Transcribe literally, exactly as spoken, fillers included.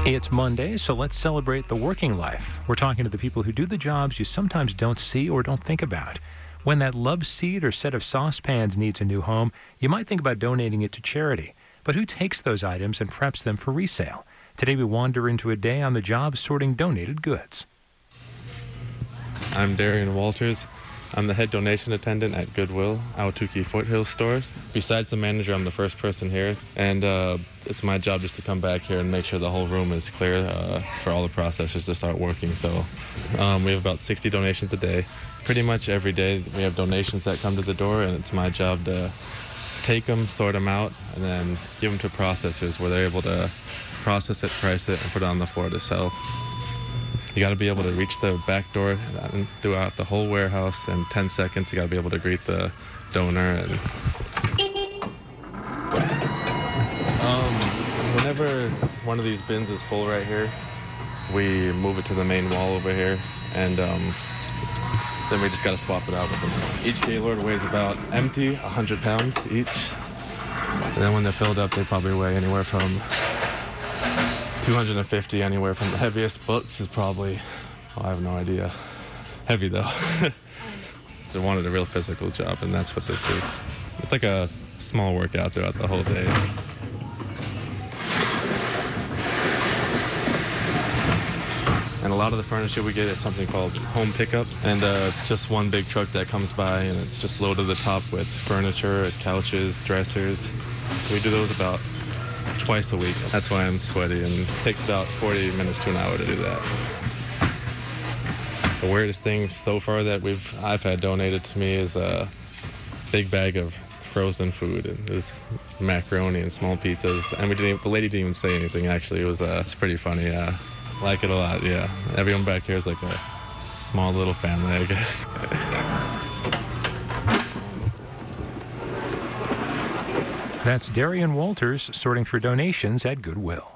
It's Monday, so let's celebrate the working life. We're talking to the people who do the jobs you sometimes don't see or don't think about. When that love seat or set of saucepans needs a new home, you might think about donating it to charity. But who takes those items and preps them for resale? Today we wander into a day on the job sorting donated goods. I'm Darian Walters. I'm the head donation attendant at Goodwill, Ahwatukee Foothills stores. Besides the manager, I'm the first person here, and uh, it's my job just to come back here and make sure the whole room is clear uh, for all the processors to start working. So um, we have about sixty donations a day. Pretty much every day we have donations that come to the door, and it's my job to take them, sort them out, and then give them to processors where they're able to process it, price it, and put it on the floor to sell. You got to be able to reach the back door and throughout the whole warehouse in ten seconds. You got to be able to greet the donor. And um, whenever one of these bins is full right here, we move it to the main wall over here, and um, then we just got to swap it out with them. Each Gaylord weighs about empty one hundred pounds each, and then when they're filled up, they probably weigh anywhere from two hundred fifty, anywhere from the heaviest books is probably, well, I have no idea. Heavy though. They wanted a real physical job, and that's what this is. It's like a small workout throughout the whole day. And a lot of the furniture we get is something called home pickup, and uh, it's just one big truck that comes by, and it's just loaded to the top with furniture, couches, dressers. We do those about twice a week. That's why I'm sweaty, and it takes about forty minutes to an hour to do that. The weirdest thing so far that we've I've had donated to me is a big bag of frozen food. And there's macaroni and small pizzas, and we didn't. The lady didn't even say anything. Actually, it was uh, it's pretty funny. Uh, like it a lot. Yeah, everyone back here is like a small little family, I guess. That's Darian Walters sorting for donations at Goodwill.